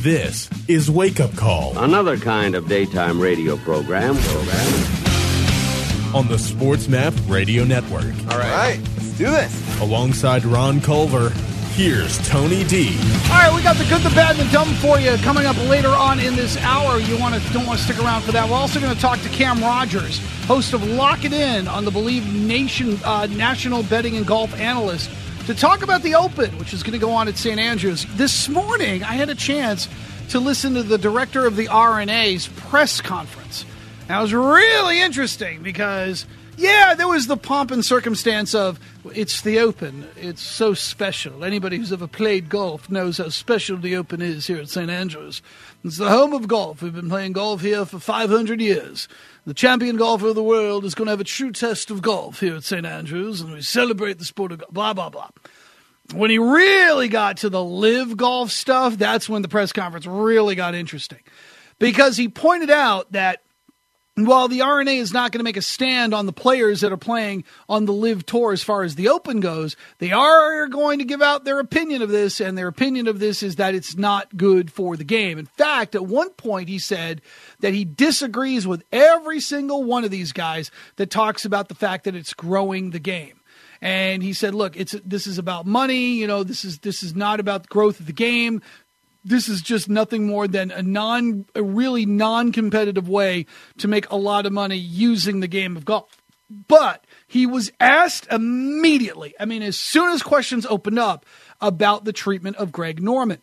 This is Wake Up Call. Another kind of daytime radio program. On the Sports Map Radio Network. All right, let's do this. Alongside Ron Culver, here's Tony D. All right, we got the good, the bad, and the dumb for you coming up later on in this hour. You don't want to stick around for that. We're also going to talk to Cam Rogers, host of Lock It In on the Believe Nation National Betting and Golf Analyst, to talk about the Open, which is going to go on at St. Andrews. This morning, I had a chance to listen to the director of the R&A's press conference. That was really interesting because, yeah, there was the pomp and circumstance of it's the Open. It's so special. Anybody who's ever played golf knows how special the Open is here at St. Andrews. It's the home of golf. We've been playing golf here for 500 years. The champion golfer of the world is going to have a true test of golf here at St. Andrews, and we celebrate the sport of golf, blah, blah, blah. When he really got to the live golf stuff, that's when the press conference really got interesting. Because he pointed out that while the R&A is not going to make a stand on the players that are playing on the live tour as far as the Open goes, they are going to give out their opinion of this, and their opinion of this is that it's not good for the game. In fact, at one point he said that he disagrees with every single one of these guys that talks about the fact that it's growing the game. And he said, look, this is about money, you know, this is not about the growth of the game. This is just nothing more than a really non-competitive way to make a lot of money using the game of golf. But he was asked immediately, as soon as questions opened up, about the treatment of Greg Norman.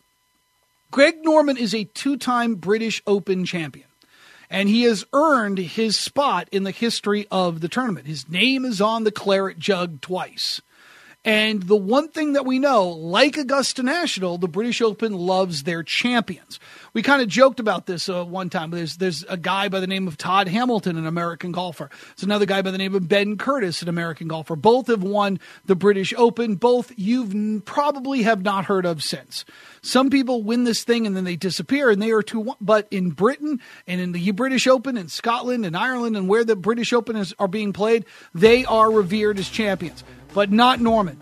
Greg Norman is a two-time British Open champion, and he has earned his spot in the history of the tournament. His name is on the claret jug twice. And the one thing that we know, like Augusta National, the British Open loves their champions. We kind of joked about this one time. There's a guy by the name of Todd Hamilton, an American golfer. There's another guy by the name of Ben Curtis, an American golfer. Both have won the British Open. Both you've probably have not heard of since. Some people win this thing and then they disappear, and they are too. But in Britain and in the British Open, in Scotland and Ireland, and where the British Open are being played, they are revered as champions. But not Norman.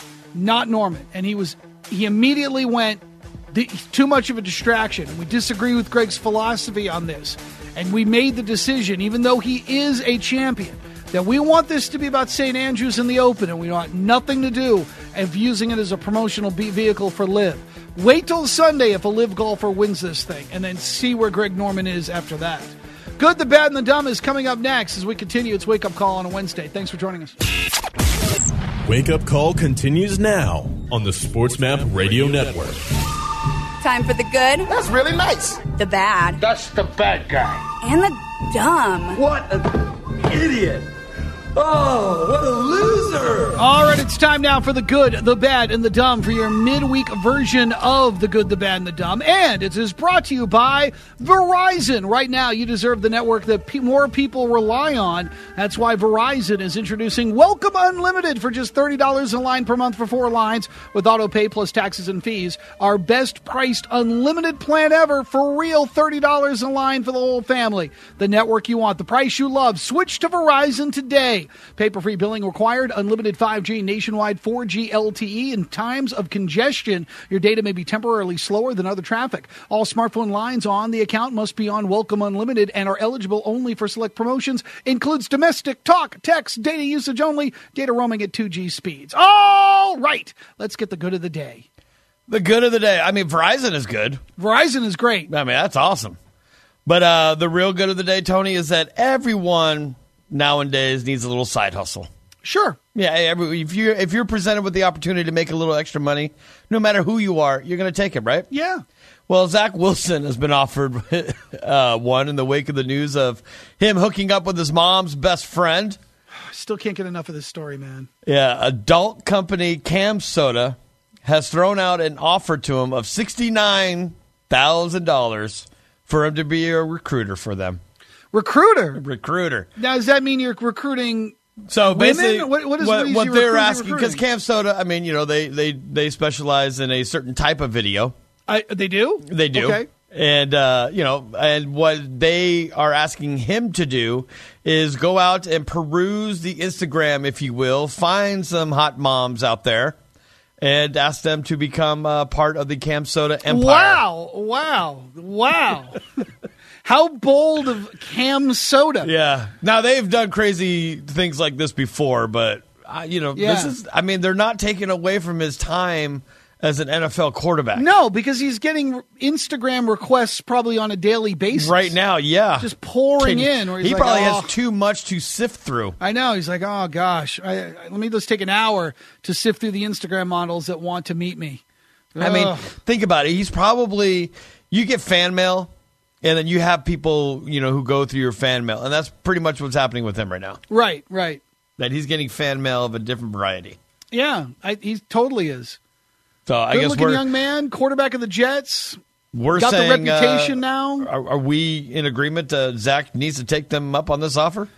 And he immediately went, too much of a distraction. We disagree with Greg's philosophy on this. And we made the decision, even though he is a champion, that we want this to be about St. Andrews and the Open, and we want nothing to do of using it as a promotional vehicle for LIV. Wait till Sunday if a LIV golfer wins this thing, and then see where Greg Norman is after that. Good, the bad, and the dumb is coming up next as we continue. It's Wake Up Call on a Wednesday. Thanks for joining us. Wake Up Call continues now on the Sports Map Radio Network. Time for the good. That's really nice. The bad. That's the bad guy. And the dumb. What an idiot. Oh, what a loser. All right, it's time now for the good, the bad, and the dumb for your midweek version of the good, the bad, and the dumb. And it is brought to you by Verizon. Right now, you deserve the network that more people rely on. That's why Verizon is introducing Welcome Unlimited for just $30 a line per month for 4 lines with auto pay plus taxes and fees. Our best priced unlimited plan ever, for real, $30 a line for the whole family. The network you want, the price you love. Switch to Verizon today. Paper-free billing required, unlimited 5G nationwide 4G LTE. In times of congestion, your data may be temporarily slower than other traffic. All smartphone lines on the account must be on Welcome Unlimited and are eligible only for select promotions. Includes domestic talk, text, data usage only, data roaming at 2G speeds. All right, let's get the good of the day. The good of the day. Verizon is good. Verizon is great. That's awesome. But the real good of the day, Tony, is that everyone nowadays needs a little side hustle. Sure. Yeah, if you're presented with the opportunity to make a little extra money, no matter who you are, you're going to take it, right? Yeah. Well, Zach Wilson has been offered one in the wake of the news of him hooking up with his mom's best friend. Still can't get enough of this story, man. Yeah, adult company Cam Soda has thrown out an offer to him of $69,000 for him to be a recruiter for them. Recruiter. Now, does that mean you're recruiting So basically, women? what they're asking, because Cam Soda, they specialize in a certain type of video. They do? They do. Okay. And, and what they are asking him to do is go out and peruse the Instagram, if you will, find some hot moms out there, and asked them to become part of the Cam Soda empire. Wow. How bold of Cam Soda. Yeah. Now, they've done crazy things like this before, but, this is, they're not taking away from his time as an NFL quarterback. No, because he's getting Instagram requests probably on a daily basis. Right now, yeah. Just pouring in. Where he probably has too much to sift through. I know. He's like, oh, gosh, let me just take an hour to sift through the Instagram models that want to meet me. I mean, think about it. He's probably, you get fan mail, and then you have people, who go through your fan mail, and that's pretty much what's happening with him right now. Right. That he's getting fan mail of a different variety. Yeah, he totally is. So I guess good-looking young man, quarterback of the Jets. We're got saying, the reputation now. Are we in agreement? Zach needs to take them up on this offer.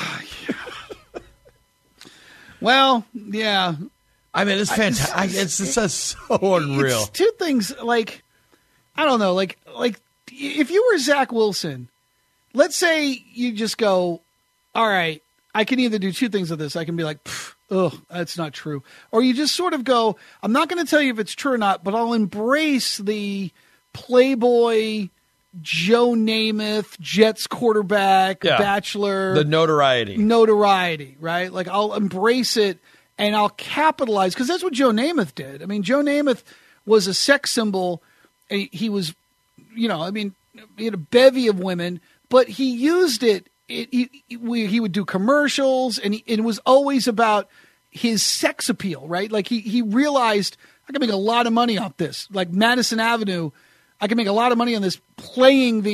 Well, yeah. I mean, it's fantastic. It's so unreal. It's two things. Like, I don't know. Like if you were Zach Wilson, let's say you just go, all right, I can either do two things with this. I can be like, that's not true. Or you just sort of go, I'm not going to tell you if it's true or not, but I'll embrace the Playboy, Joe Namath, Jets quarterback, Bachelor. The notoriety, right? Like I'll embrace it and I'll capitalize because that's what Joe Namath did. I mean, Joe Namath was a sex symbol. He was, he had a bevy of women, but he used it. He would do commercials, and it was always about his sex appeal, right? Like he realized I can make a lot of money off this. Like Madison Avenue, I can make a lot of money on this playing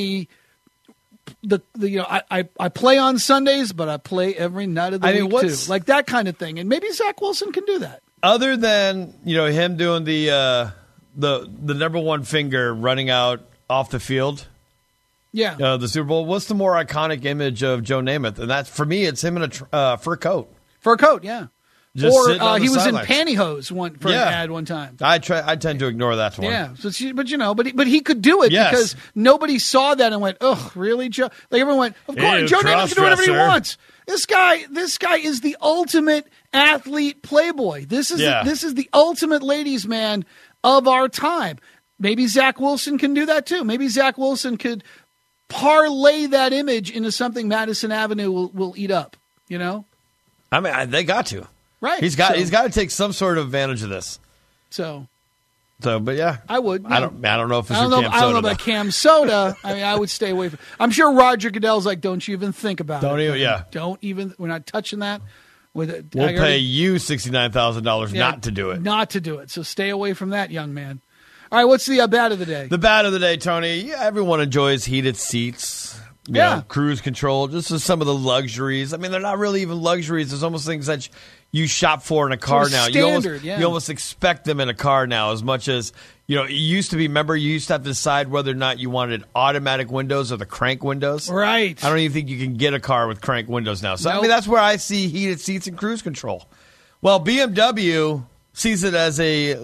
I play on Sundays, but I play every night of the week too. Like that kind of thing. And maybe Zach Wilson can do that. Other than, him doing the number one finger running out off the field. Yeah. The Super Bowl. What's the more iconic image of Joe Namath? And that's, for me, it's him in a fur coat. Fur coat, yeah. Just or he was sidelines. In pantyhose an ad one time. I tend to ignore that one. Yeah, but he could do it because nobody saw that and went, "Oh, really, Joe?" Like everyone went, "Of course, Joe Namath can do whatever he wants." This guy is the ultimate athlete playboy. This is the ultimate ladies' man of our time. Maybe Zach Wilson can do that too. Maybe Zach Wilson could parlay that image into something Madison Avenue will eat up. I mean, they got to. Right. He's got to take some sort of advantage of this. So, but yeah, I would. No. I don't know if it's I don't know about Cam Soda. I mean, I would stay away from. I'm sure Roger Goodell's like, don't you even think about it. Don't even. We're not touching that. We'll pay you $69,000 not to do it. Not to do it. So stay away from that, young man. All right, what's the bat of the day? The bat of the day, Tony. Yeah, everyone enjoys heated seats. Cruise control. This is some of the luxuries. I mean, they're not really even luxuries. There's almost things that you shop for in a car now. Standard, you almost expect them in a car now as much as, it used to be, remember, you used to have to decide whether or not you wanted automatic windows or the crank windows. Right. I don't even think you can get a car with crank windows now. So, I mean, that's where I see heated seats and cruise control. Well, BMW sees it as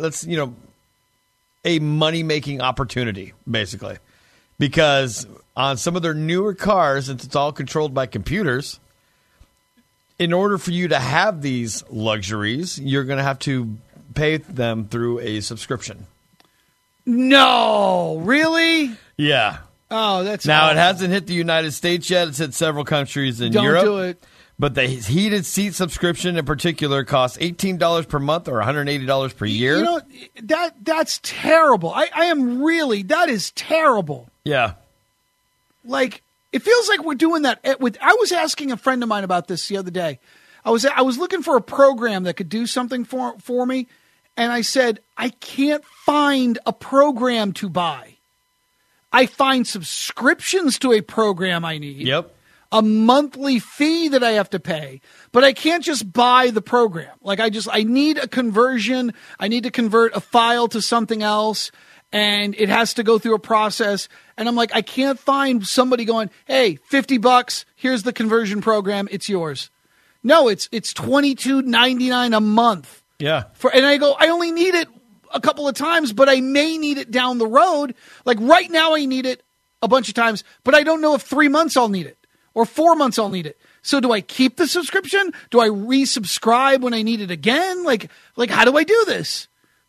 a money-making opportunity, basically. Because on some of their newer cars, since it's all controlled by computers, in order for you to have these luxuries, you're going to have to pay them through a subscription. No, really? Yeah. Oh, that's now awful. It hasn't hit the United States yet. It's hit several countries in Europe. Don't do it. But the heated seat subscription in particular costs $18 per month or $180 per year. That's terrible. That is terrible. Yeah. Like, it feels like we're doing that I was asking a friend of mine about this the other day. I was looking for a program that could do something for me, and I said, I can't find a program to buy. I find subscriptions to a program I need. Yep. A monthly fee that I have to pay, but I can't just buy the program. Like I need a conversion. I need to convert a file to something else, and it has to go through a process. And I'm like, I can't find somebody going, hey, $50, here's the conversion program. It's yours. No, it's $22.99 a month. Yeah. And I go, I only need it a couple of times, but I may need it down the road. Like right now I need it a bunch of times, but I don't know if 3 months I'll need it. Or 4 months I'll need it. So do I keep the subscription? Do I resubscribe when I need it again? Like how do I do this?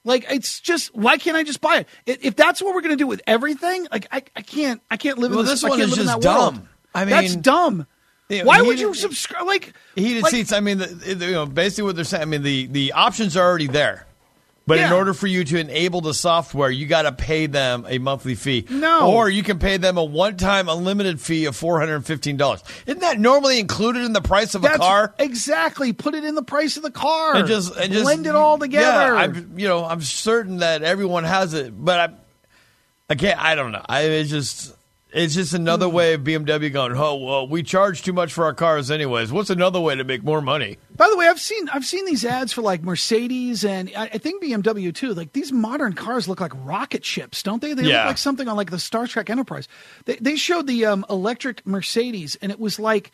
Like, it's just, why can't I just buy it? If that's what we're going to do with everything, like, I can't live in this one is just that dumb. world. I mean, that's dumb. Why would you subscribe? Like heated seats. I mean, basically what they're saying. I mean, the options are already there, but in order for you to enable the software, you got to pay them a monthly fee. No, or you can pay them a one-time unlimited fee of $415. Isn't that normally included in the price of a car? Exactly. Put it in the price of the car and just blend it all together. Yeah, I'm certain that everyone has it, but I can't. I don't know. It's just another way of BMW going, oh, well, we charge too much for our cars anyways. What's another way to make more money? By the way, I've seen these ads for like Mercedes and I think BMW too. Like these modern cars look like rocket ships, don't they? They look like something on like the Star Trek Enterprise. They showed the electric Mercedes and it was like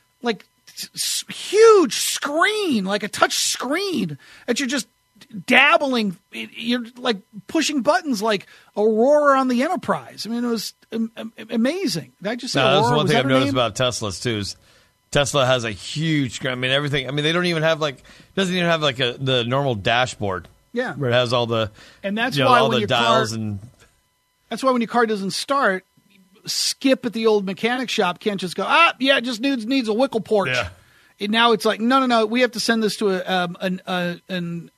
huge screen, like a touch screen that you're just dabbling, you're like pushing buttons like Aurora on the Enterprise. I mean, it was amazing. Did I just say Aurora? That's one thing I've noticed name? about Teslas too. Is Tesla has a huge screen. I mean, everything. I mean, they don't even have doesn't even have like the normal dashboard. Yeah, where it has all the and that's why all when the your dials car, and that's why when your car doesn't start, skip at the old mechanic shop can't just go it just needs a Wickle porch. Yeah. And now it's like no, we have to send this to an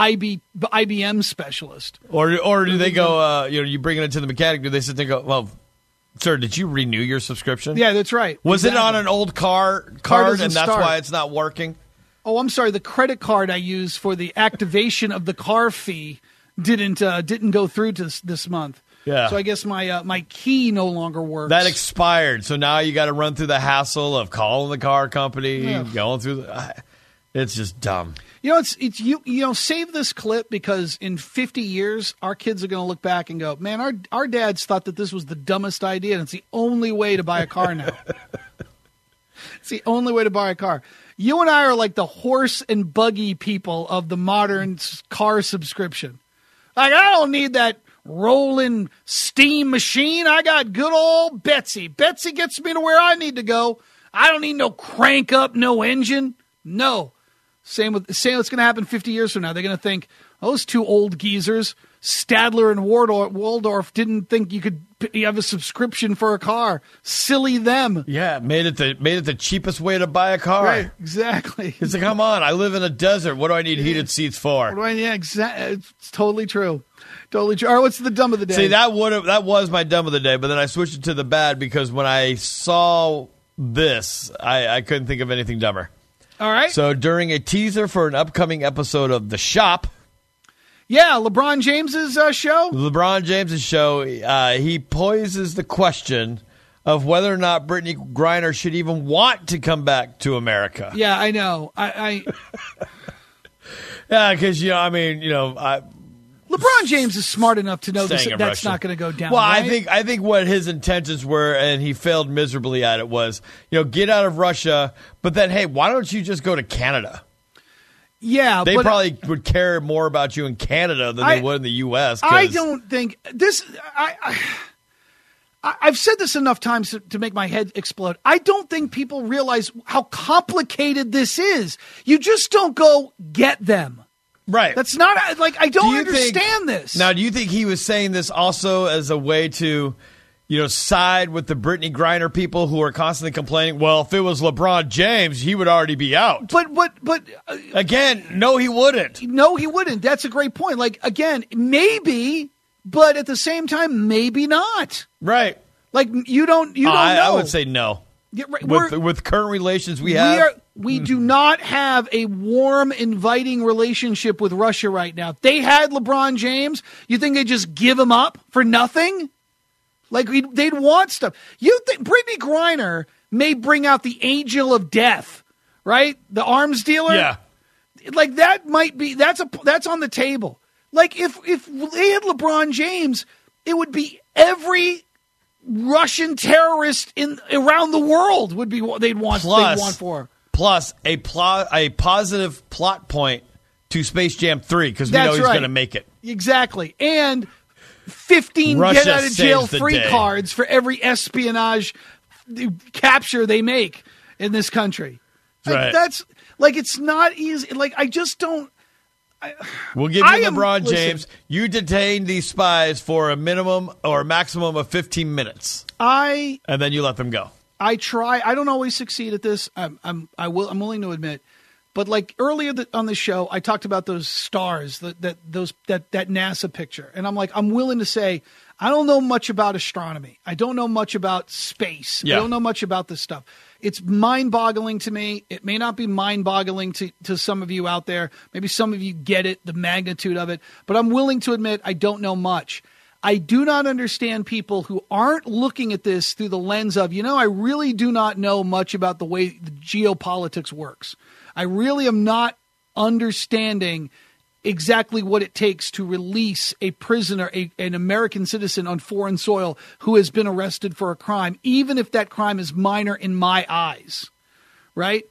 IBM specialist. Or do they go, you bring it into the mechanic, do they sit there and go, well, sir, did you renew your subscription? Yeah, that's right. Was it on an old card and that's start. why it's not working? Oh, I'm sorry. The credit card I used for the activation of the car fee didn't go through this month. Yeah. So I guess my key no longer works. That expired. So now you got to run through the hassle of calling the car company, going through it's just dumb. Save this clip because in 50 years, our kids are going to look back and go, man, our dads thought that this was the dumbest idea, and it's the only way to buy a car now. It's the only way to buy a car. You and I are like the horse and buggy people of the modern car subscription. Like, I don't need that rolling steam machine. I got good old Betsy. Betsy gets me to where I need to go. I don't need no crank up, no engine. No. Same what's going to happen 50 years from now. They're going to think, those two old geezers, Stadler and Waldorf, didn't think you could have a subscription for a car. Silly them. Yeah, made it the cheapest way to buy a car. Right, exactly. It's like, come on, I live in a desert. What do I need heated seats for? Exactly. It's totally true. Totally true. All right, what's the dumb of the day? See, that was my dumb of the day, but then I switched it to the bad because when I saw this, I couldn't think of anything dumber. All right. So during a teaser for an upcoming episode of The Shop. Yeah, LeBron James's show. LeBron James's show, he poses the question of whether or not Brittany Griner should even want to come back to America. Yeah, I know. I Yeah, because, LeBron James is smart enough to know that's Russia. not going to go down. Well, right? I think what his intentions were, and he failed miserably at it, was get out of Russia, but then hey, why don't you just go to Canada? Yeah, they probably would care more about you in Canada than they would in the U.S. I don't think this. I've said this enough times to make my head explode. I don't think people realize how complicated this is. You just don't go get them. Right. That's not I don't understand this. Now, do you think he was saying this also as a way to, side with the Brittany Griner people who are constantly complaining, well, if it was LeBron James, he would already be out. But again, no, he wouldn't. No, he wouldn't. That's a great point. Like, again, maybe, but at the same time, maybe not. Right. Like, you don't know. I would say no. Yeah, right. With current relations we have. We do not have a warm, inviting relationship with Russia right now. If they had LeBron James, you think they'd just give him up for nothing? Like, they'd want stuff. You think Brittany Griner may bring out the angel of death, right? The arms dealer? Yeah. Like, that might be, that's on the table. Like, if they had LeBron James, it would be every Russian terrorist around the world would be what they'd want for. Plus a positive plot point to Space Jam 3 because we know he's going to make it. Exactly. And 15 Russia get out of jail free cards for every espionage capture they make in this country. Right. That's like, it's not easy. Like, I just don't. We'll give you LeBron James. You detain these spies for a minimum or a maximum of 15 minutes. And then you let them go. I try. I don't always succeed at this. I'm willing to admit. But like earlier on the show, I talked about those stars, that NASA picture. And I'm like, I'm willing to say, I don't know much about astronomy. I don't know much about space. Yeah. I don't know much about this stuff. It's mind-boggling to me. It may not be mind-boggling to some of you out there. Maybe some of you get it, the magnitude of it. But I'm willing to admit I don't know much. I do not understand people who aren't looking at this through the lens of, I really do not know much about the way the geopolitics works. I really am not understanding exactly what it takes to release a prisoner, an American citizen on foreign soil who has been arrested for a crime, even if that crime is minor in my eyes, right?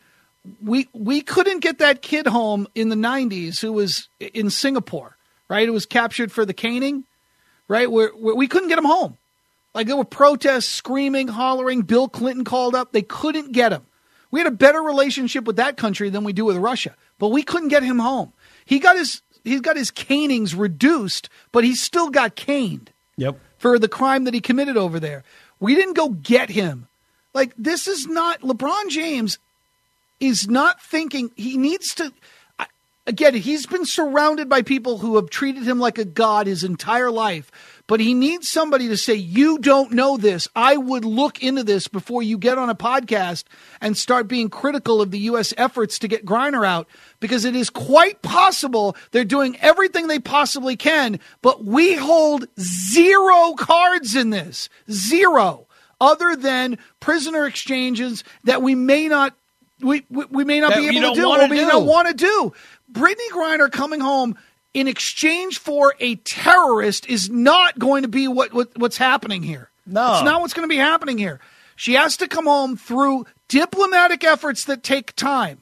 We couldn't get that kid home in the 90s who was in Singapore, right? It was captured for the caning, right? Where we couldn't get him home. Like there were protests, screaming, hollering. Bill Clinton called up. They couldn't get him. We had a better relationship with that country than we do with Russia, but we couldn't get him home. He's got his canings reduced, but he still got caned. Yep. For the crime that he committed over there. We didn't go get him. Like, this is not, LeBron James is not thinking, he needs to, again, he's been surrounded by people who have treated him like a god his entire life, but he needs somebody to say, you don't know this. I would look into this before you get on a podcast and start being critical of the U.S. efforts to get Griner out, because it is quite possible they're doing everything they possibly can, but we hold zero cards in this. Zero. Other than prisoner exchanges that we may not we may not be able to do or we don't want to do. Brittany Griner coming home in exchange for a terrorist is not going to be what's happening here. No. It's not what's going to be happening here. She has to come home through diplomatic efforts that take time.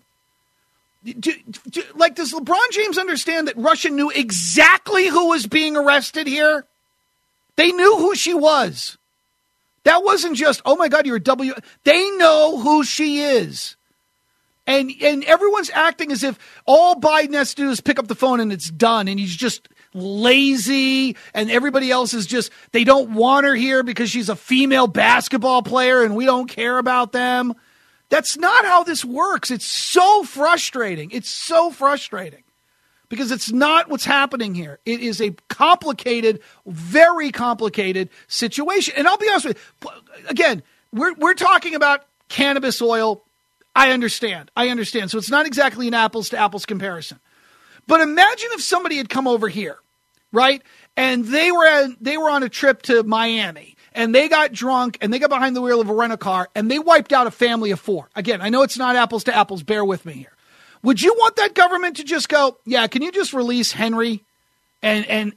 Does LeBron James understand that Russia knew exactly who was being arrested here? They knew who she was. That wasn't just, oh my God, you're a W. They know who she is. And everyone's acting as if all Biden has to do is pick up the phone and it's done. And he's just lazy. And everybody else is just, they don't want her here because she's a female basketball player and we don't care about them. That's not how this works. It's so frustrating. It's so frustrating because it's not what's happening here. It is a complicated, very complicated situation. And I'll be honest with you, again, we're talking about cannabis oil. I understand. So it's not exactly an apples to apples comparison. But imagine if somebody had come over here, right? And they were on a trip to Miami and they got drunk and they got behind the wheel of a rental car and they wiped out a family of 4. Again, I know it's not apples to apples. Bear with me here. Would you want that government to just go, yeah, can you just release Henry and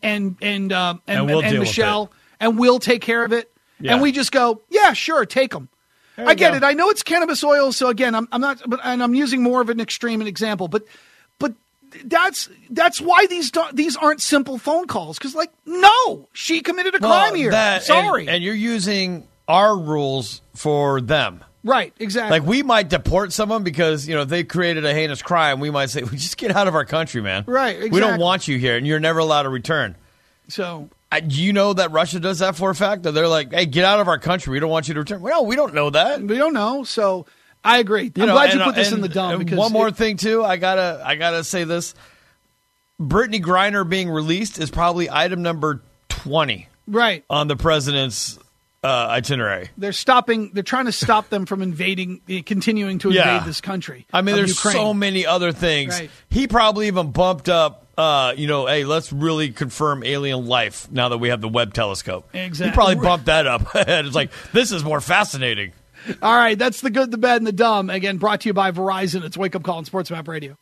Michelle and we'll take care of it? Yeah. And we just go, yeah, sure, take them. I get it. I know it's cannabis oil, so again, I'm not, and I'm using more of an extreme example, but that's why these aren't simple phone calls. Because no, she committed a crime here. Sorry, and you're using our rules for them, right? Exactly. Like we might deport someone because if they created a heinous crime, we might say, well, just get out of our country, man. Right. Exactly. We don't want you here, and you're never allowed to return. So. Do you know that Russia does that for a fact? That they're like, hey, get out of our country. We don't want you to return. Well, we don't know that. We don't know. So I agree. I'm glad you put this in the dump. Because one more thing, too. I gotta say this. Brittany Griner being released is probably item number 20 right on the president's itinerary. They're trying to stop them from continuing to invade this country. I mean, there's Ukraine. so many other things. Right. He probably even bumped up, hey, let's really confirm alien life now that we have the Webb telescope. Exactly. He probably bumped that up. It's like, this is more fascinating. All right, that's the good, the bad, and the dumb. Again, brought to you by Verizon. It's Wake Up Call on Sports Map Radio.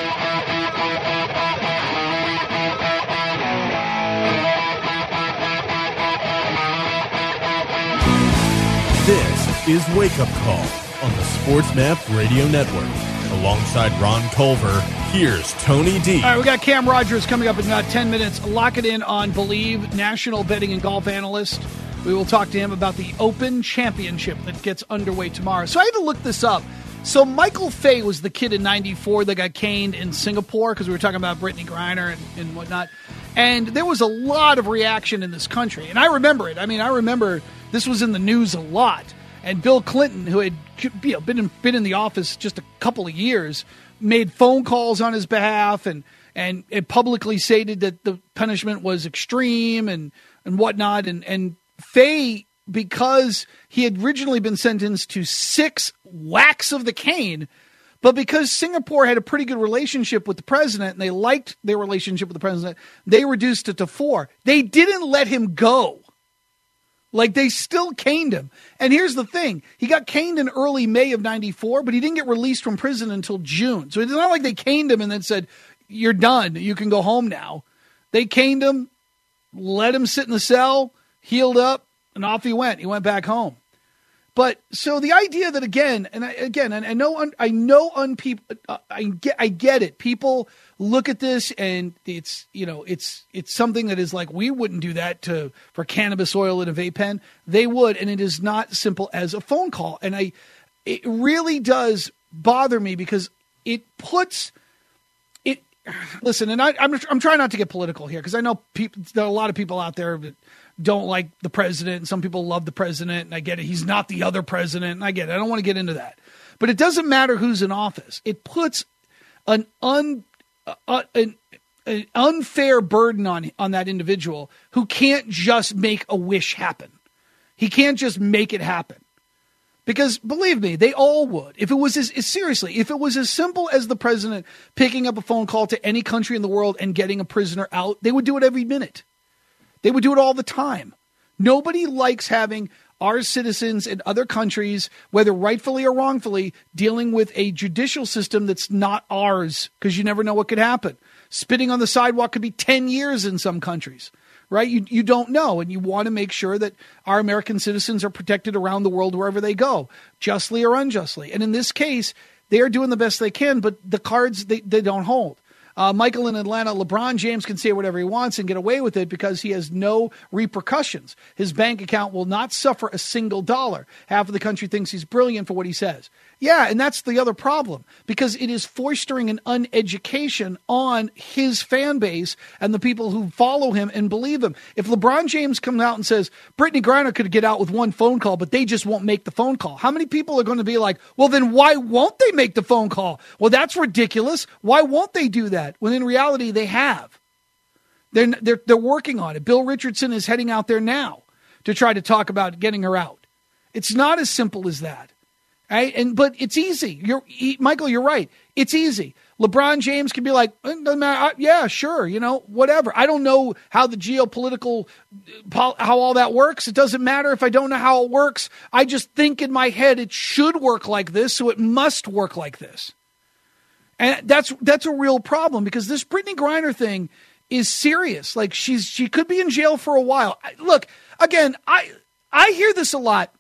This is Wake Up Call on the Sports Map Radio Network. Alongside Ron Culver, here's Tony D. All right, we got Cam Rogers coming up in about 10 minutes. Lock it in on Believe, national betting and golf analyst. We will talk to him about the Open Championship that gets underway tomorrow. So I had to look this up So Michael Fay was the kid in 94 that got caned in Singapore because we were talking about Brittany Griner and whatnot. And there was a lot of reaction in this country. And I remember it. I mean, I remember this was in the news a lot. And Bill Clinton, who had been in the office just a couple of years, made phone calls on his behalf and publicly stated that the punishment was extreme and whatnot. And Fay, because he had originally been sentenced to 6 whacks of the cane, but because Singapore had a pretty good relationship with the president and they liked their relationship with the president, they reduced it to 4. They didn't let him go. Like, they still caned him. And here's the thing. He got caned in early May of 94, but he didn't get released from prison until June. So it's not like they caned him and then said, you're done. You can go home now. They caned him, let him sit in the cell, healed up, and off he went. He went back home. But so the idea that I get it. People look at this and it's something that is like, we wouldn't do that for cannabis oil in a vape pen. They would, and it is not simple as a phone call. And it really does bother me because it puts it. Listen, and I'm trying not to get political here because I know there are a lot of people out there that don't like the president, and some people love the president, and I get it. He's not the other president, and I get it. I don't want to get into that. But it doesn't matter who's in office. It puts an unfair burden on that individual who can't just make a wish happen. He can't just make it happen. Because, believe me, they all would. If it was if it was as simple as the president picking up a phone call to any country in the world and getting a prisoner out, they would do it every minute. They would do it all the time. Nobody likes having our citizens in other countries, whether rightfully or wrongfully, dealing with a judicial system that's not ours, because you never know what could happen. Spitting on the sidewalk could be 10 years in some countries, right? You don't know, and you want to make sure that our American citizens are protected around the world wherever they go, justly or unjustly. And in this case, they are doing the best they can, but the cards, they don't hold. Michael in Atlanta, LeBron James can say whatever he wants and get away with it because he has no repercussions. His bank account will not suffer a single dollar. Half of the country thinks he's brilliant for what he says. Yeah, and that's the other problem, because it is fostering an uneducation on his fan base and the people who follow him and believe him. If LeBron James comes out and says, Brittany Griner could get out with one phone call, but they just won't make the phone call, how many people are going to be like, well, then why won't they make the phone call? Well, that's ridiculous. Why won't they do that? When in reality, they have. They're working on it. Bill Richardson is heading out there now to try to talk about getting her out. It's not as simple as that. Right? But it's easy. Michael, you're right. It's easy. LeBron James can be like, doesn't matter. Yeah, sure. Whatever. I don't know how the geopolitical, how all that works. It doesn't matter if I don't know how it works. I just think in my head it should work like this, so it must work like this. And that's a real problem, because this Brittany Griner thing is serious. Like, she could be in jail for a while. Look, again, I hear this a lot.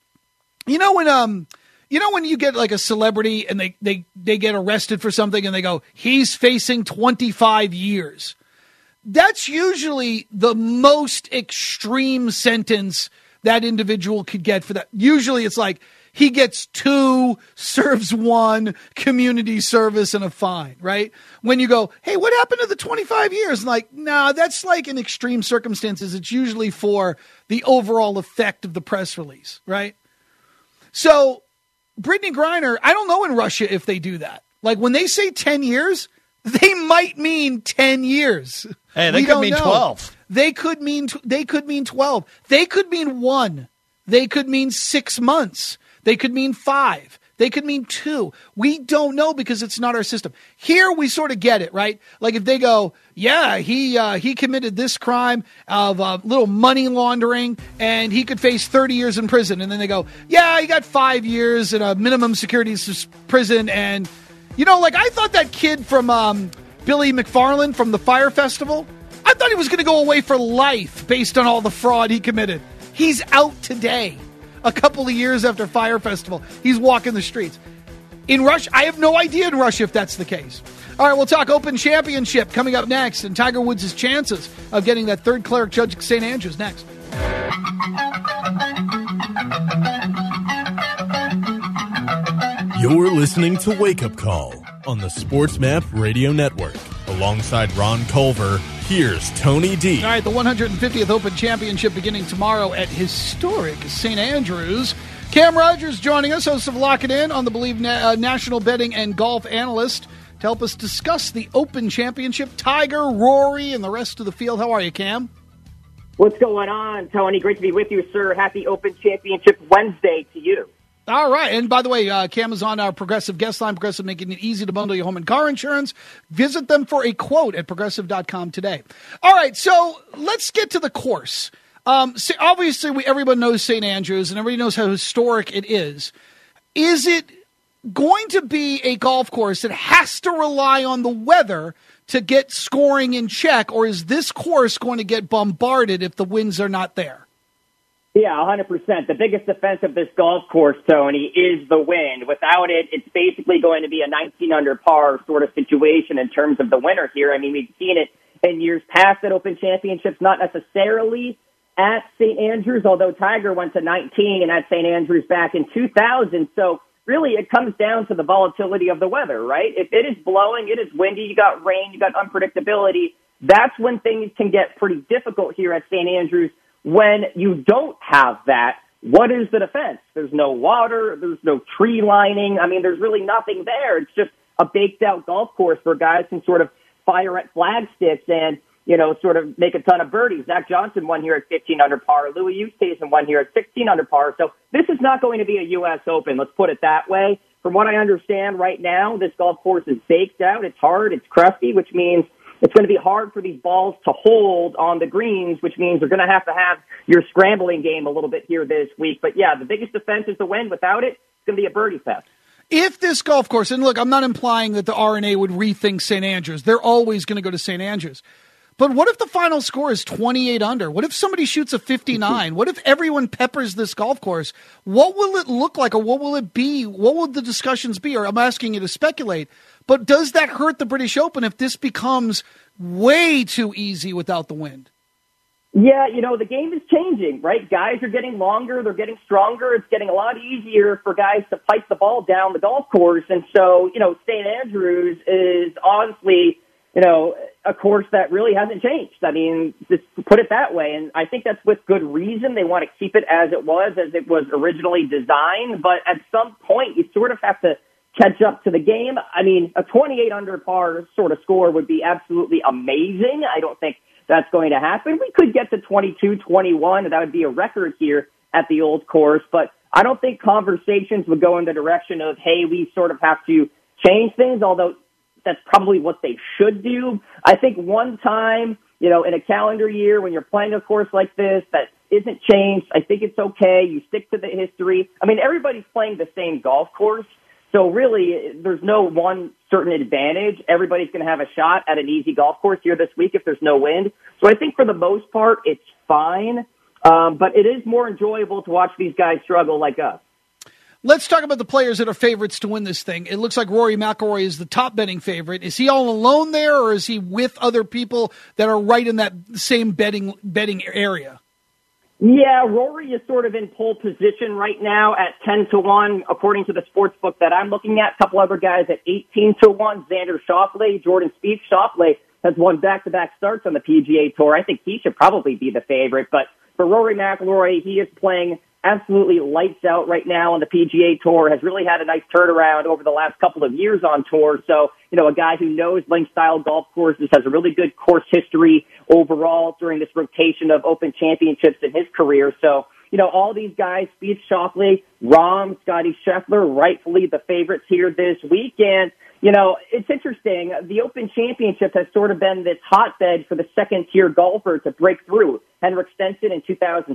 When you get like a celebrity and they get arrested for something and they go, he's facing 25 years. That's usually the most extreme sentence that individual could get for that. Usually it's like he gets 2, serves 1, community service, and a fine, right? When you go, hey, what happened to the 25 years? Like, nah, that's like in extreme circumstances. It's usually for the overall effect of the press release, right? So Brittany Griner, I don't know in Russia if they do that. Like, when they say 10 years, they might mean 10 years. Hey, they could mean 12. They could mean 12. They could mean 1. They could mean 6 months. They could mean 5. They could mean 2. We don't know because it's not our system. Here we sort of get it, right? Like if they go, yeah, he committed this crime of little money laundering and he could face 30 years in prison. And then they go, yeah, he got 5 years in a minimum security prison. And, I thought that kid from Billy McFarland from the Fire Festival, I thought he was going to go away for life based on all the fraud he committed. He's out today. A couple of years after Fire Festival, he's walking the streets. In Russia, I have no idea in Russia if that's the case. All right, we'll talk Open Championship coming up next, and Tiger Woods' chances of getting that third cleric judge at St. Andrews next. You're listening to Wake Up Call on the SportsMap Radio Network. Alongside Ron Culver, here's Tony D. All right, the 150th Open Championship beginning tomorrow at historic St. Andrews. Cam Rogers joining us, host of Lock It In on the Believe National Betting and Golf Analyst, to help us discuss the Open Championship. Tiger, Rory, and the rest of the field. How are you, Cam? What's going on, Tony? Great to be with you, sir. Happy Open Championship Wednesday to you. All right. And by the way, Cam is on our Progressive guest line. Progressive making it easy to bundle your home and car insurance. Visit them for a quote at progressive.com today. All right. So let's get to the course. Obviously, everyone knows St. Andrews, and everybody knows how historic it is. Is it going to be a golf course that has to rely on the weather to get scoring in check, or is this course going to get bombarded if the winds are not there? Yeah, 100%. The biggest defense of this golf course, Tony, is the wind. Without it, it's basically going to be a 19 under par sort of situation in terms of the winner here. I mean, we've seen it in years past at Open Championships, not necessarily at St. Andrews, although Tiger went to 19 at St. Andrews back in 2000. So really, it comes down to the volatility of the weather, right? If it is blowing, it is windy, you got rain, you got unpredictability, that's when things can get pretty difficult here at St. Andrews. When you don't have that, what is the defense? There's no water. There's no tree lining. I mean, there's really nothing there. It's just a baked-out golf course where guys can sort of fire at flag sticks and, you know, sort of make a ton of birdies. Zach Johnson won here at 15 under par. Louis Oosthuizen won here at 16 under par. So this is not going to be a U.S. Open. Let's put it that way. From what I understand right now, this golf course is baked out. It's hard. It's crusty, which means it's going to be hard for these balls to hold on the greens, which means they're going to have your scrambling game a little bit here this week. But, yeah, the biggest defense is the wind. Without it, it's going to be a birdie fest. If this golf course, and look, I'm not implying that the R&A would rethink St. Andrews. They're always going to go to St. Andrews. But what if the final score is 28 under? What if somebody shoots a 59? What if everyone peppers this golf course? What will it look like, or what will it be? What will the discussions be? Or I'm asking you to speculate. But does that hurt the British Open if this becomes way too easy without the wind? Yeah, you know, the game is changing, right? Guys are getting longer. They're getting stronger. It's getting a lot easier for guys to pipe the ball down the golf course. And so, you know, St. Andrews is honestly, you know, a course that really hasn't changed. I mean, just put it that way. And I think that's with good reason. They want to keep it as it was originally designed. But at some point, you sort of have to catch up to the game. I mean, a 28 under par sort of score would be absolutely amazing. I don't think that's going to happen. We could get to 22, 21, and that would be a record here at the old course. But I don't think conversations would go in the direction of, hey, we sort of have to change things, although that's probably what they should do. I think one time, you know, in a calendar year when you're playing a course like this that isn't changed, I think it's okay. You stick to the history. I mean, everybody's playing the same golf course. So really, there's no one certain advantage. Everybody's going to have a shot at an easy golf course here this week if there's no wind. So I think for the most part, it's fine. But it is more enjoyable to watch these guys struggle like us. Let's talk about the players that are favorites to win this thing. It looks like Rory McIlroy is the top betting favorite. Is he all alone there, or is he with other people that are right in that same betting area? Yeah, Rory is sort of in pole position right now at 10-1, according to the sports book that I'm looking at. A couple other guys at 18-1. Xander Schauffele, Jordan Spieth. Schauffele has won back-to-back starts on the PGA Tour. I think he should probably be the favorite. But for Rory McIlroy, he is playing absolutely lights out right now on the PGA Tour, has really had a nice turnaround over the last couple of years on tour. So, you know, a guy who knows link-style golf courses, has a really good course history overall during this rotation of Open Championships in his career. So, you know, all these guys, Spieth, Schauffele, Rahm, Scotty Scheffler, rightfully the favorites here this week. And, you know, it's interesting. The Open Championship has sort of been this hotbed for the second-tier golfer to break through. Henrik Stenson in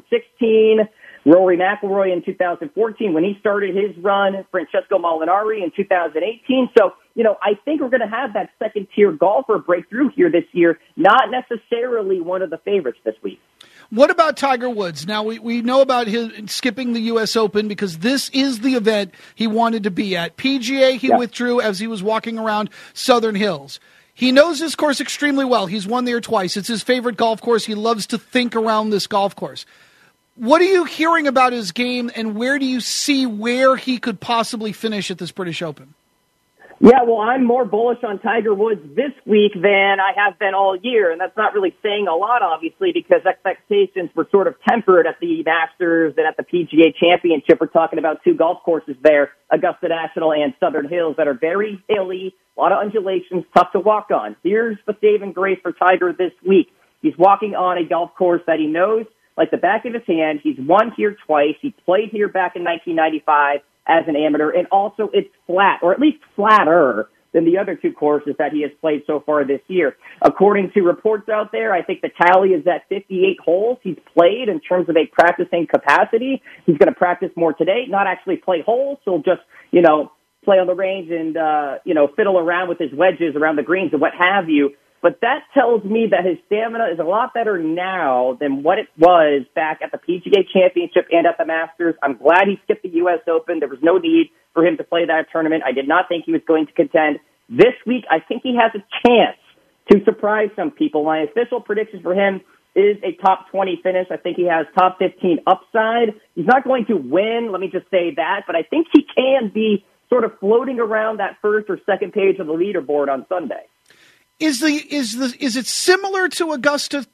2016, Rory McIlroy in 2014 when he started his run, Francesco Molinari in 2018. So, you know, I think we're going to have that second-tier golfer breakthrough here this year, not necessarily one of the favorites this week. What about Tiger Woods? Now, we know about his skipping the U.S. Open because this is the event he wanted to be at. PGA, he withdrew as he was walking around Southern Hills. He knows this course extremely well. He's won there twice. It's his favorite golf course. He loves to think around this golf course. What are you hearing about his game, and where do you see where he could possibly finish at this British Open? Yeah, well, I'm more bullish on Tiger Woods this week than I have been all year, and that's not really saying a lot, obviously, because expectations were sort of tempered at the Masters and at the PGA Championship. We're talking about two golf courses there, Augusta National and Southern Hills, that are very hilly, a lot of undulations, tough to walk on. Here's the saving grace for Tiger this week. He's walking on a golf course that he knows like the back of his hand. He's won here twice. He played here back in 1995 as an amateur, and also it's flat, or at least flatter than the other two courses that he has played so far this year. According to reports out there, I think the tally is at 58 holes he's played in terms of a practicing capacity. He's going to practice more today, not actually play holes, so just, play on the range and, fiddle around with his wedges around the greens and what have you. But that tells me that his stamina is a lot better now than what it was back at the PGA Championship and at the Masters. I'm glad he skipped the U.S. Open. There was no need for him to play that tournament. I did not think he was going to contend. This week, I think he has a chance to surprise some people. My official prediction for him is a top 20 finish. I think he has top 15 upside. He's not going to win, let me just say that, but I think he can be sort of floating around that first or second page of the leaderboard on Sunday. Is it similar to Augusta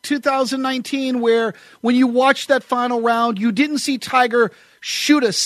2019, where when you watched that final round, you didn't see Tiger shoot a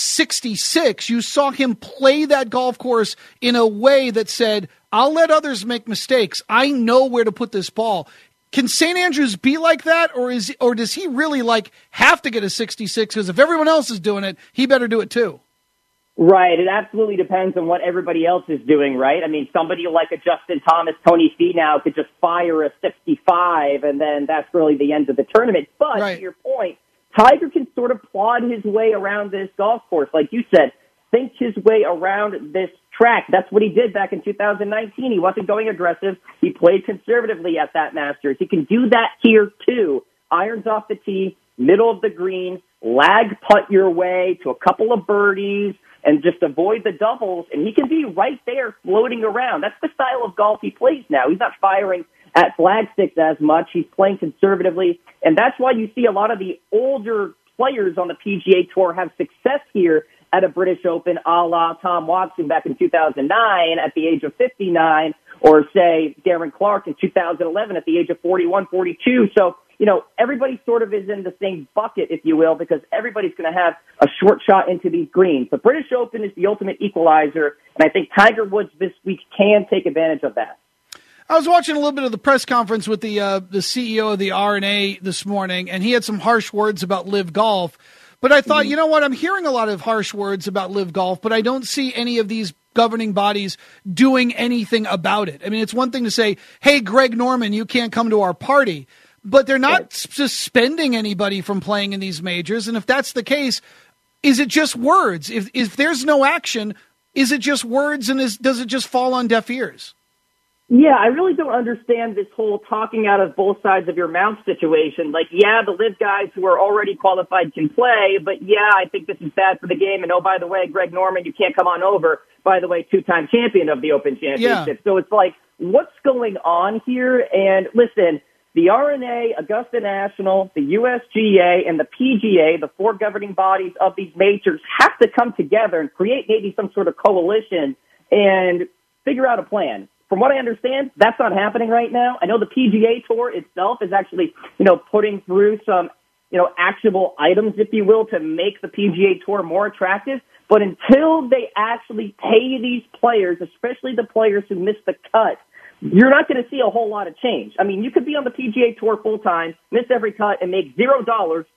66? You saw him play that golf course in a way that said, I'll let others make mistakes. I know where to put this ball. Can St. Andrews be like that, or does he really have to get a 66? Because if everyone else is doing it, he better do it too. Right. It absolutely depends on what everybody else is doing, right? I mean, somebody like a Justin Thomas, Tony Finau could just fire a 65, and then that's really the end of the tournament. But to your point, Tiger can sort of plod his way around this golf course. Like you said, think his way around this track. That's what he did back in 2019. He wasn't going aggressive. He played conservatively at that Masters. He can do that here, too. Irons off the tee, middle of the green, lag putt your way to a couple of birdies, and just avoid the doubles, and he can be right there floating around. That's the style of golf he plays now. He's not firing at flagsticks as much. He's playing conservatively, and that's why you see a lot of the older players on the PGA Tour have success here at a British Open, a la Tom Watson back in 2009 at the age of 59, or say Darren Clark in 2011 at the age of 41, 42. So, everybody sort of is in the same bucket, if you will, because everybody's going to have a short shot into these greens. The British Open is the ultimate equalizer, and I think Tiger Woods this week can take advantage of that. I was watching a little bit of the press conference with the CEO of the R&A this morning, and he had some harsh words about LIV Golf. But I thought, you know what, I'm hearing a lot of harsh words about LIV Golf, but I don't see any of these governing bodies doing anything about it. I mean, it's one thing to say, hey, Greg Norman, you can't come to our party. But they're not suspending anybody from playing in these majors. And if that's the case, is it just words? If there's no action, is it just words, and does it just fall on deaf ears? Yeah, I really don't understand this whole talking out of both sides of your mouth situation. Like, yeah, the LIV guys who are already qualified can play, but yeah, I think this is bad for the game. And oh, by the way, Greg Norman, you can't come on over. By the way, two-time champion of the Open Championship. Yeah. So it's like, what's going on here? And listen, the R&A, Augusta National, the USGA, and the PGA, the four governing bodies of these majors, have to come together and create maybe some sort of coalition and figure out a plan. From what I understand, that's not happening right now. I know the PGA Tour itself is actually, putting through some, actionable items, if you will, to make the PGA Tour more attractive. But until they actually pay these players, especially the players who missed the cut, you're not going to see a whole lot of change. I mean, you could be on the PGA Tour full time, miss every cut, and make $0,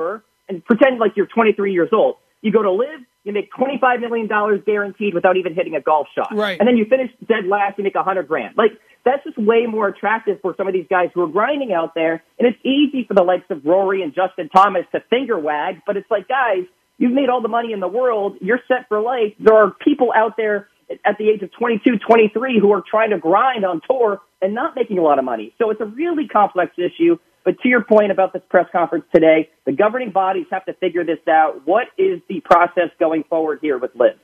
and pretend like you're 23 years old. You go to LIV, you make $25 million guaranteed without even hitting a golf shot. Right. And then you finish dead last, you make $100,000. Like, that's just way more attractive for some of these guys who are grinding out there. And it's easy for the likes of Rory and Justin Thomas to finger wag, but it's like, guys, you've made all the money in the world. You're set for life. There are people out there at the age of 22, 23 who are trying to grind on tour and not making a lot of money. So it's a really complex issue. But to your point about this press conference today, the governing bodies have to figure this out. What is the process going forward here with LIV?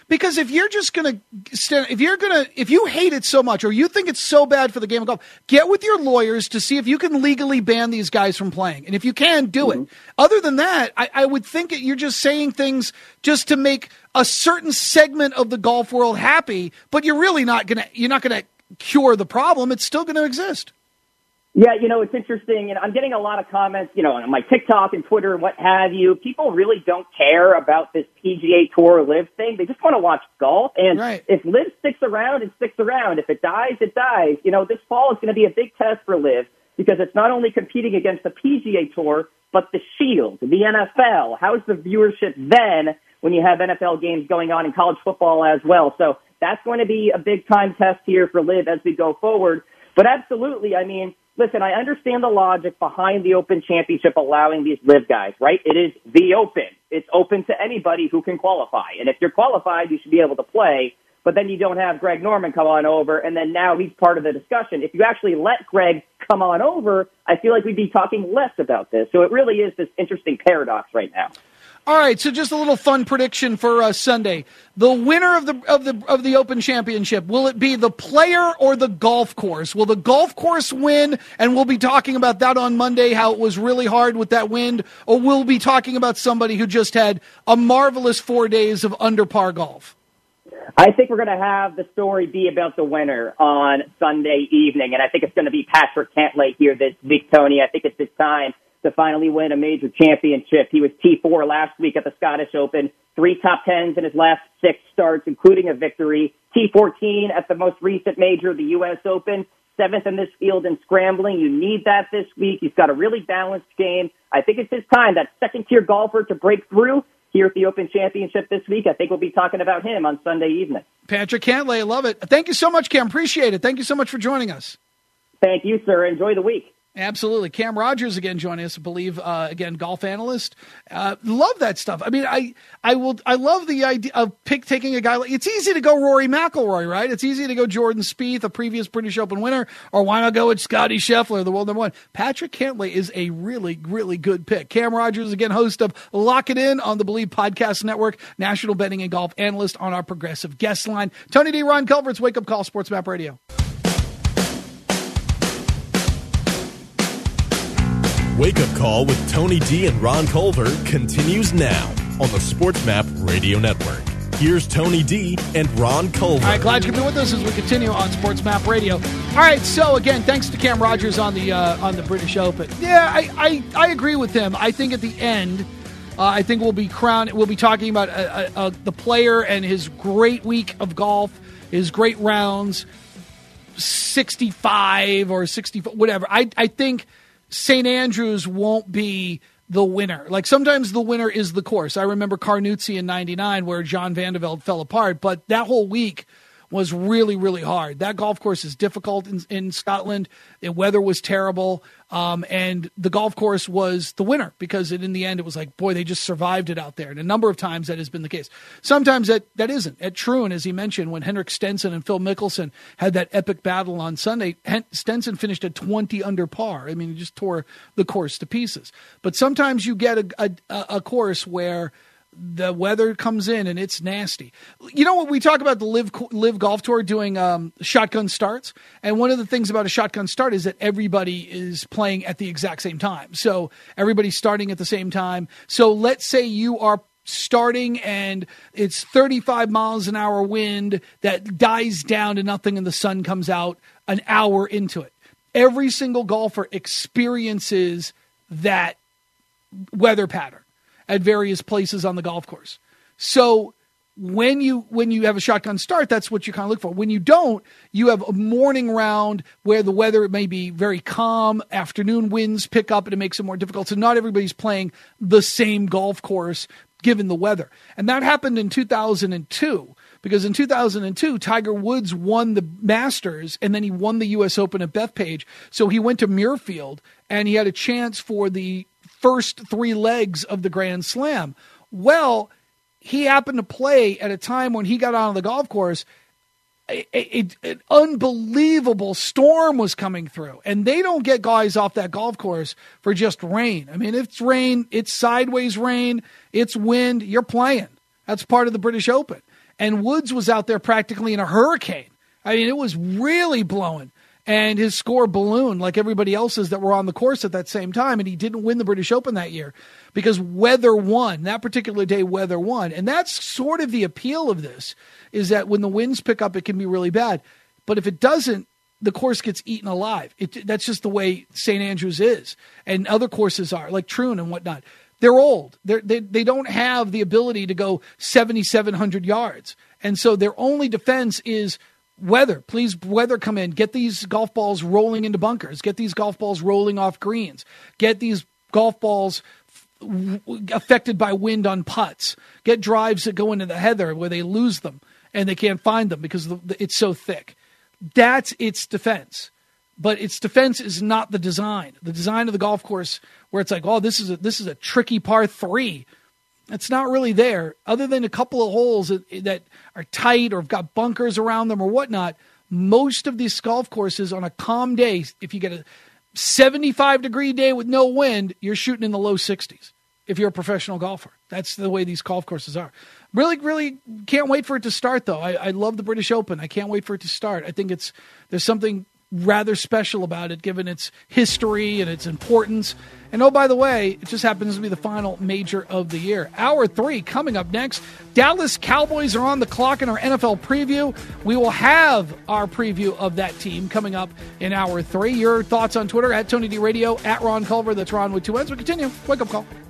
Because if you're just going to if you hate it so much or you think it's so bad for the game of golf, get with your lawyers to see if you can legally ban these guys from playing. And if you can, do it. Other than that, I would think that you're just saying things just to make a certain segment of the golf world happy, but you're not going to cure the problem. It's still going to exist. Yeah, it's interesting, and I'm getting a lot of comments, on my TikTok and Twitter and what have you. People really don't care about this PGA Tour LIV thing. They just want to watch golf, and if LIV sticks around, it sticks around. If it dies, it dies. This fall is going to be a big test for LIV because it's not only competing against the PGA Tour, but the Shield, the NFL. How's the viewership then when you have NFL games going on in college football as well? So that's going to be a big-time test here for LIV as we go forward. But absolutely, listen, I understand the logic behind the Open Championship allowing these LIV guys, right? It is the Open. It's open to anybody who can qualify. And if you're qualified, you should be able to play. But then you don't have Greg Norman come on over, and then now he's part of the discussion. If you actually let Greg come on over, I feel like we'd be talking less about this. So it really is this interesting paradox right now. All right, so just a little fun prediction for Sunday. The winner of the Open Championship, will it be the player or the golf course? Will the golf course win? And we'll be talking about that on Monday, how it was really hard with that wind. Or we'll be talking about somebody who just had a marvelous 4 days of under par golf. I think we're going to have the story be about the winner on Sunday evening, and I think it's going to be Patrick Cantlay here this week, Tony. I think it's his time to finally win a major championship. He was T4 last week at the Scottish Open, 3 top 10s in his last 6 starts, including a victory. T14 at the most recent major, the U.S. Open, 7th in this field in scrambling. You need that this week. He's got a really balanced game. I think it's his time, that second-tier golfer, to break through here at the Open Championship this week. I think we'll be talking about him on Sunday evening. Patrick Cantlay, I love it. Thank you so much, Cam. Appreciate it. Thank you so much for joining us. Thank you, sir. Enjoy the week. Absolutely. Cam Rogers again joining us, I believe, again, golf analyst. Love that stuff. I love the idea of taking a guy like, it's easy to go Rory McIlroy, right? It's easy to go Jordan Spieth, a previous British Open winner, or why not go with Scotty Scheffler, the world #1. Patrick Cantlay is a really, really good pick. Cam Rogers, again, host of Lock It In on the Believe Podcast Network, national betting and golf analyst on our progressive guest line. Tony D. Ron Culver's Wake Up Call, Sports Map Radio. Wake Up Call with Tony D and Ron Culver continues now on the Sports Map Radio Network. Here's Tony D and Ron Culver. All right, glad you can be with us as we continue on Sports Map Radio. All right, so again, thanks to Cam Rogers on the British Open. Yeah, I agree with him. I think at the end, I think we'll be talking about the player and his great week of golf, his great rounds, 65 or 64, whatever. I think St. Andrews won't be the winner. Like, sometimes the winner is the course. I remember Carnoustie in 99 where John Van de Velde fell apart, but that whole week was really, really hard. That golf course is difficult in Scotland. The weather was terrible, and the golf course was the winner because in the end it was like, boy, they just survived it out there. And a number of times that has been the case. Sometimes that isn't. At Troon, as he mentioned, when Henrik Stenson and Phil Mickelson had that epic battle on Sunday, Stenson finished at 20 under par. I mean, he just tore the course to pieces. But sometimes you get a course where the weather comes in and it's nasty. You know what? We talk about the Live Golf Tour doing shotgun starts. And one of the things about a shotgun start is that everybody is playing at the exact same time. So everybody's starting at the same time. So let's say you are starting and it's 35 miles an hour wind that dies down to nothing and the sun comes out an hour into it. Every single golfer experiences that weather pattern at various places on the golf course. So when you have a shotgun start, that's what you kind of look for. When you don't, you have a morning round where the weather may be very calm, afternoon winds pick up and it makes it more difficult. So not everybody's playing the same golf course given the weather. And that happened in 2002 because in 2002, Tiger Woods won the Masters and then he won the U.S. Open at Bethpage. So he went to Muirfield and he had a chance for the first 3 legs of the Grand Slam. Well, he happened to play at a time when he got on the golf course, an unbelievable storm was coming through. And they don't get guys off that golf course for just rain. I mean, if it's rain, it's sideways rain, it's wind, you're playing. That's part of the British Open. And Woods was out there practically in a hurricane. I mean, it was really blowing. And his score ballooned like everybody else's that were on the course at that same time. And he didn't win the British Open that year because weather won. That particular day, weather won. And that's sort of the appeal of this, is that when the winds pick up, it can be really bad. But if it doesn't, the course gets eaten alive. That's just the way St. Andrews is. And other courses are, like Troon and whatnot. They're old. They don't have the ability to go 7,700 yards. And so their only defense is weather. Please, weather, come in. Get these golf balls rolling into bunkers. Get these golf balls rolling off greens. Get these golf balls affected by wind on putts. Get drives that go into the heather where they lose them and they can't find them because it's so thick. That's its defense. But its defense is not the design. The design of the golf course where it's like, oh, this is a tricky par 3. It's not really there, other than a couple of holes that are tight or have got bunkers around them or whatnot. Most of these golf courses on a calm day, if you get a 75-degree day with no wind, you're shooting in the low 60s if you're a professional golfer. That's the way these golf courses are. Really, really can't wait for it to start, though. I love the British Open. I can't wait for it to start. I think there's something rather special about it, given its history and its importance. And oh, by the way, it just happens to be the final major of the year. Hour 3 coming up next. Dallas Cowboys are on the clock in our NFL preview. We will have our preview of that team coming up in Hour 3. Your thoughts on Twitter, at Tony D Radio, at Ron Culver. That's Ron with 2 N's. We continue. Wake up call.